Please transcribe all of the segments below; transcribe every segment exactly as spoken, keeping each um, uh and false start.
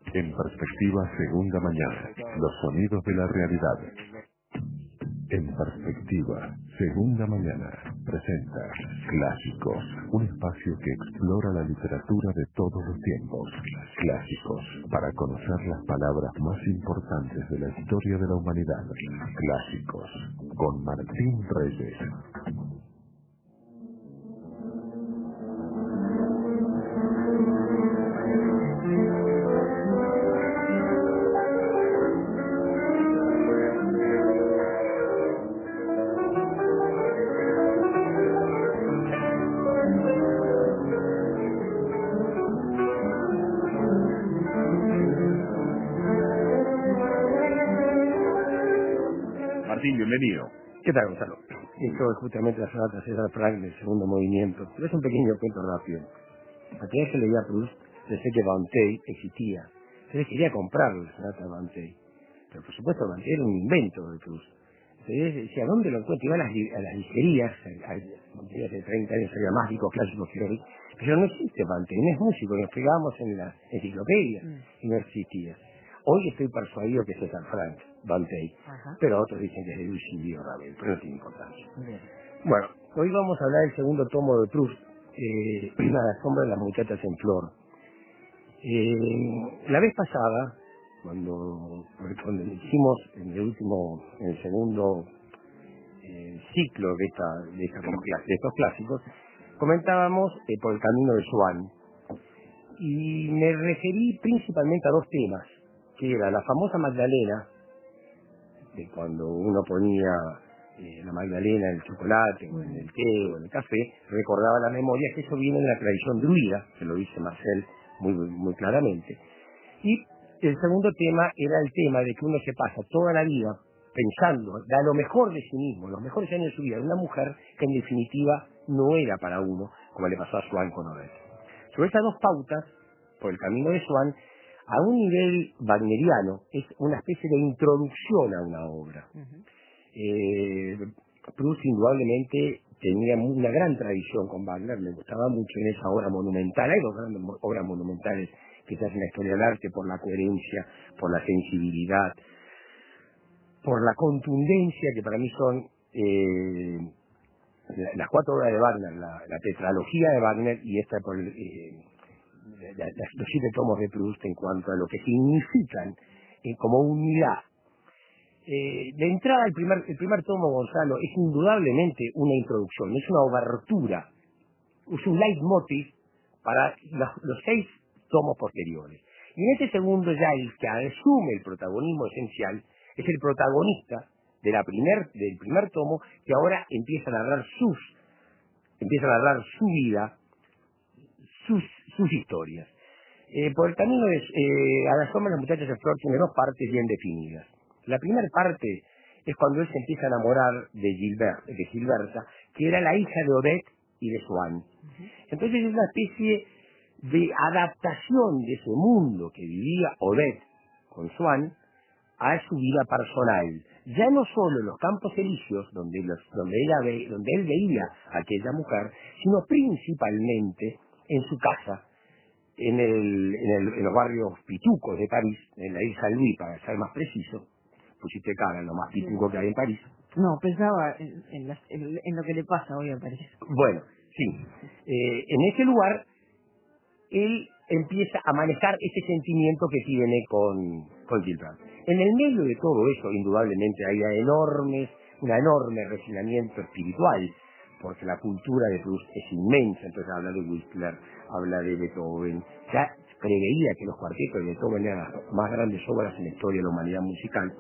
En perspectiva, segunda mañana, los sonidos de la realidad. En perspectiva, segunda mañana, presenta Clásicos, un espacio que explora la literatura de todos los tiempos. Clásicos, para conocer las palabras más importantes de la historia de la humanidad. Clásicos, con Martín Reyes. Martín, bienvenido. ¿Qué tal, Gonzalo? Esto es justamente la sonata César Frank del segundo movimiento. Pero es un pequeño cuento rápido. La primera vez que leía a Proust, pensé que Vinteuil existía. Entonces quería comprar la sonata de Vinteuil. Pero por supuesto Vinteuil era un invento de Proust. Entonces decía, ¿dónde lo encuentro? Iba a las, li- a las licerías, hace treinta años había mágicos, clásicos, flores. Pero no existe Vinteuil, no es músico, lo explicábamos en la enciclopedia Mm. y no existía. Hoy estoy persuadido que es César Frank, Vinteuil, Ajá. pero otros dicen que es de Lucilio Ravel, pero no tiene importancia. Bien. Bueno, hoy vamos a hablar del segundo tomo de Proust, eh, A la sombra de las muchachas en flor. Eh, la vez pasada, cuando, cuando hicimos en el último, en el segundo eh, ciclo de, esta, de, esta, de estos clásicos, comentábamos eh, por el camino de Swann. Y me referí principalmente a dos temas, que era la famosa Magdalena, de cuando uno ponía eh, la magdalena en el chocolate, o en el té, o en el café, recordaba la memoria, que eso viene de la tradición druida, que lo dice Marcel muy, muy claramente. Y el segundo tema era el tema de que uno se pasa toda la vida pensando, da lo mejor de sí mismo, los mejores años de su vida, de una mujer que en definitiva no era para uno, como le pasó a Swann con Odette. Sobre estas dos pautas, por el camino de Swann, a un nivel wagneriano, es una especie de introducción a una obra. Ujú. Eh, Proust indudablemente tenía una gran tradición con Wagner, le gustaba mucho en esa obra monumental. Hay dos grandes mo- obras monumentales que se hacen en la historia del arte por la coherencia, por la sensibilidad, por la contundencia, que para mí son eh, la- las cuatro obras de Wagner, la, la tetralogía de Wagner y esta por eh, la- la- los siete tomos de Proust en cuanto a lo que significan eh, como unidad. Eh, de entrada, el primer, el primer tomo, Gonzalo, es indudablemente una introducción, es una obertura, es un leitmotiv para los, los seis tomos posteriores. Y en este segundo ya el que asume el protagonismo esencial es el protagonista de la primer, del primer tomo, que ahora empieza a narrar sus, empieza a narrar su vida, sus, sus historias. Eh, por el camino de, eh, a la sombra de las muchachas de flor tiene dos partes bien definidas. La primera parte es cuando él se empieza a enamorar de, Gilbert, de Gilberta, que era la hija de Odette y de Swann. Entonces es una especie de adaptación de ese mundo que vivía Odette con Swann a su vida personal. Ya no solo en los campos elíseos, donde, los, donde, ella ve, donde él veía a aquella mujer, sino principalmente en su casa, en, el, en, el, en los barrios pitucos de París, en la isla Saint-Louis, para ser más preciso. Pusiste cara en lo más pituco que hay en París. No, pensaba en, en, las- en- en lo que le pasa hoy a París. Bueno, sí. Eh, en ese lugar, él empieza a manejar ese sentimiento que tiene con, con Gilbert. En el medio de todo eso, indudablemente, hay enormes, un enorme refinamiento espiritual, porque la cultura de Proust es inmensa. Entonces habla de Whistler, habla de Beethoven. Ya preveía que los cuartetos de Beethoven eran las más grandes obras en la historia de la humanidad musical.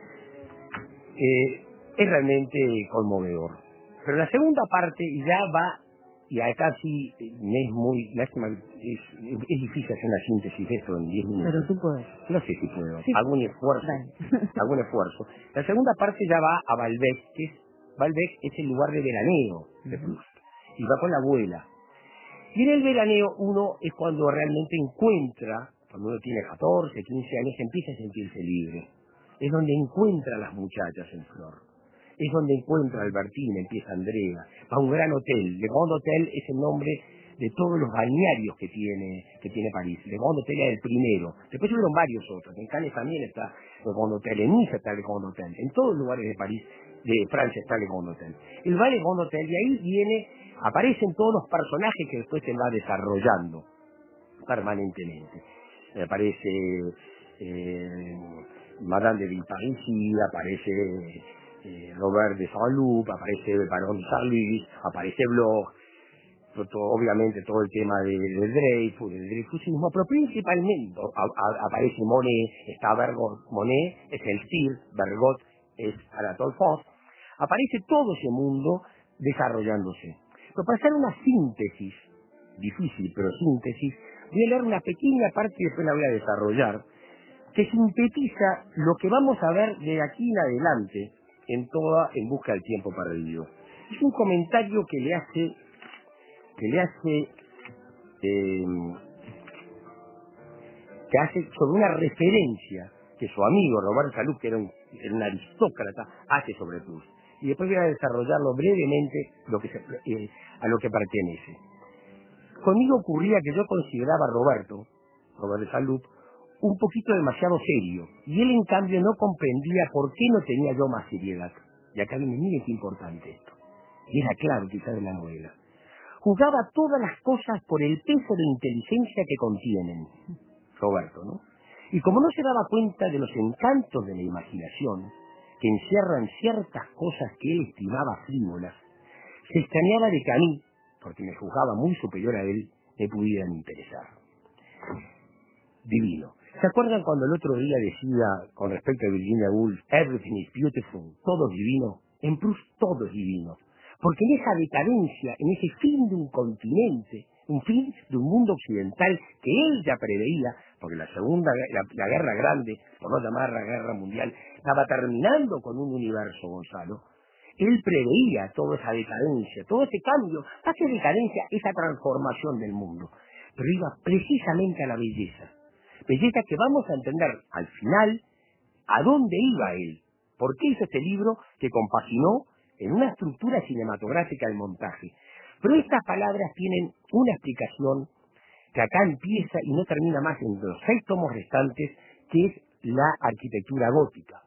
Eh, es realmente conmovedor. Pero la segunda parte ya va, y acá sí eh, me es muy, lástima, es, es difícil hacer una síntesis de esto en diez minutos. Pero tú puedes. No sé si puedo, Sí. hago un esfuerzo, Dale. hago un esfuerzo. La segunda parte ya va a Balbec, que es, Balbec es el lugar de veraneo de Ujú. Proust, y va con la abuela. Y en el veraneo uno es cuando realmente encuentra, cuando uno tiene catorce, quince años, empieza a sentirse libre. Es donde encuentra a las muchachas en flor. Es donde encuentra a Albertina, empieza Andrea. Va a un gran hotel. Le Grand Hotel es el nombre de todos los balnearios que tiene que tiene París. Le Grand Hotel era el primero. Después hubieron varios otros. En Cannes también está el Grand Hotel, en Niza está el Grand Hotel. En todos los lugares de París, de Francia, está el Grand Hotel. El va el Grand Hotel y ahí viene, aparecen todos los personajes que después se va desarrollando permanentemente. Aparece eh, Madame de Villeparisis, aparece eh, Robert de Saint-Loup, aparece el Barón de Saint-Louis, aparece Bloch, todo, obviamente todo el tema de, de Dreyfus, del Dreyfusismo, pero principalmente a, a, aparece Monet, está Bergot, Monet es el Cir, Bergot es Anatole France, aparece todo ese mundo desarrollándose. Pero para hacer una síntesis, difícil pero síntesis, voy a leer una pequeña parte y después la voy a desarrollar, que sintetiza lo que vamos a ver de aquí en adelante en toda En busca del tiempo perdido. Es un comentario que le hace que le hace eh, que hace sobre una referencia que su amigo Robert Saloup, que era un, era un aristócrata, hace sobre Proust. Y después voy a desarrollarlo brevemente lo que se, eh, a lo que pertenece. Conmigo ocurría que yo consideraba a Roberto, Robert Saloup, un poquito demasiado serio, y él en cambio no comprendía por qué no tenía yo más seriedad. Y acá viene, miren qué importante esto. Y es la clave quizás de la novela. Juzgaba todas las cosas por el peso de inteligencia que contienen, Roberto, ¿no? Y como no se daba cuenta de los encantos de la imaginación, que encierran ciertas cosas que él estimaba frívolas, se extrañaba de que a mí, porque me juzgaba muy superior a él, me pudieran interesar. Divino. ¿Se acuerdan cuando el otro día decía, con respecto a Virginia Woolf, everything is beautiful, todo es divino? En Proust todo es divino. Porque en esa decadencia, en ese fin de un continente, un fin de un mundo occidental que él ya preveía, porque la segunda, la, la guerra grande, por no llamarla guerra mundial, estaba terminando con un universo, Gonzalo, él preveía toda esa decadencia, todo ese cambio, más que decadencia, esa transformación del mundo, pero iba precisamente a la belleza, belleza que vamos a entender al final a dónde iba él, por qué hizo este libro que compaginó en una estructura cinematográfica del montaje. Pero estas palabras tienen una explicación que acá empieza y no termina más en los seis tomos restantes, que es la arquitectura gótica.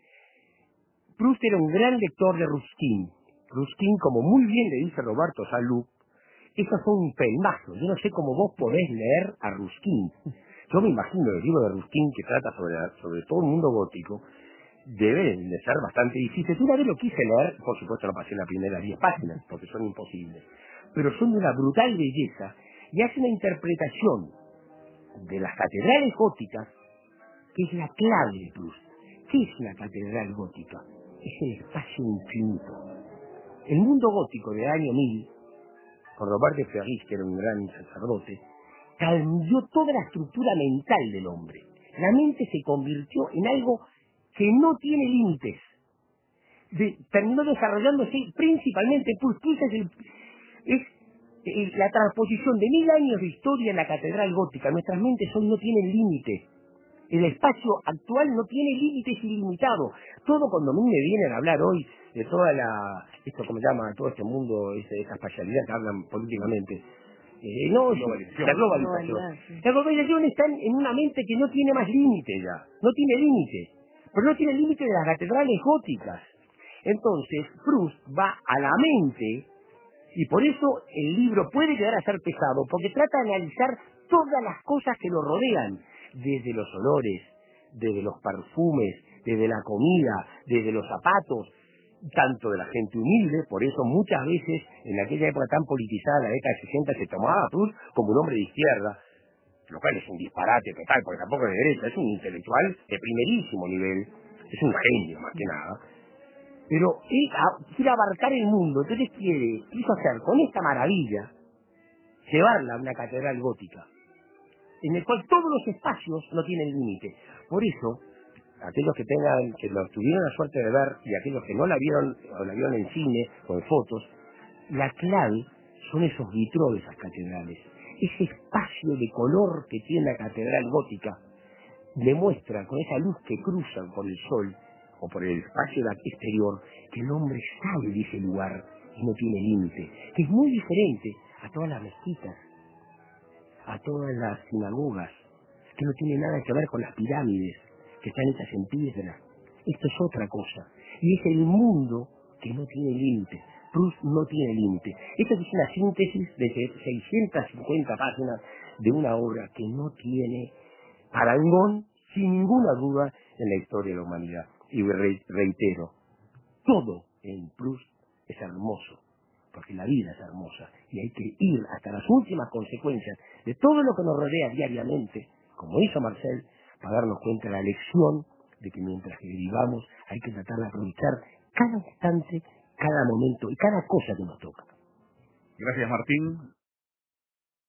Proust era un gran lector de Ruskin. Ruskin, como muy bien le dice Roberto Saloup, eso fue un pelmazo. Yo no sé cómo vos podés leer a Ruskin. Yo me imagino el libro de Ruskin que trata sobre, sobre todo el mundo gótico, deben de ser bastante difíciles. Una vez lo quise leer, por supuesto no pasé las primeras diez páginas, porque son imposibles, pero son de una brutal belleza y hace una interpretación de las catedrales góticas que es la clave de Proust. ¿Qué es una catedral gótica? Es el espacio infinito. El mundo gótico del año mil, con Robert de Ferris, que era un gran sacerdote, cambió toda la estructura mental del hombre. La mente se convirtió en algo que no tiene límites. De, terminó desarrollándose principalmente, pues, pues es, el, es el, la transposición de mil años de historia en la catedral gótica. Nuestras mentes hoy no tienen límites. El espacio actual no tiene límites ilimitados. Todo cuando a mí me vienen a hablar hoy de toda la, esto como se llama, todo este mundo, ese, esa espacialidad que hablan políticamente, eh, no, globalización. La globalización. Globalización. La globalización está en, en una mente que no tiene más límite ya, no tiene límite, pero no tiene límite de las catedrales góticas. Entonces, Proust va a la mente, y por eso el libro puede llegar a ser pesado, porque trata de analizar todas las cosas que lo rodean, desde los olores, desde los perfumes, desde la comida, desde los zapatos, tanto de la gente humilde. Por eso muchas veces, en aquella época tan politizada, en la década de sesenta, se tomaba a Proust como un hombre de izquierda, lo cual es un disparate total, porque tampoco es de derecha, es un intelectual de primerísimo nivel, es un genio más que nada. Pero él quiere abarcar el mundo, entonces quiere, quiso hacer con esta maravilla, llevarla a una catedral gótica, en el cual todos los espacios no tienen límite. Por eso, aquellos que tengan, que lo tuvieron la suerte de ver, y aquellos que no la vieron, o la vieron en cine, o en fotos, la clave son esos vitrós de esas catedrales. Ese espacio de color que tiene la catedral gótica demuestra con esa luz que cruza por el sol o por el espacio exterior que el hombre sale de ese lugar y no tiene límite, que es muy diferente a todas las mezquitas, a todas las sinagogas, que no tiene nada que ver con las pirámides que están hechas en piedra. Esto es otra cosa. Y es el mundo que no tiene límite. Proust no tiene límite. Esta es una síntesis de seiscientas cincuenta páginas de una obra que no tiene parangón, sin ninguna duda, en la historia de la humanidad. Y re- reitero, todo en Proust es hermoso, porque la vida es hermosa y hay que ir hasta las últimas consecuencias de todo lo que nos rodea diariamente, como hizo Marcel, para darnos cuenta de la lección de que mientras que vivamos hay que tratar de aprovechar cada instante, cada momento y cada cosa que nos toca. Gracias, Martín.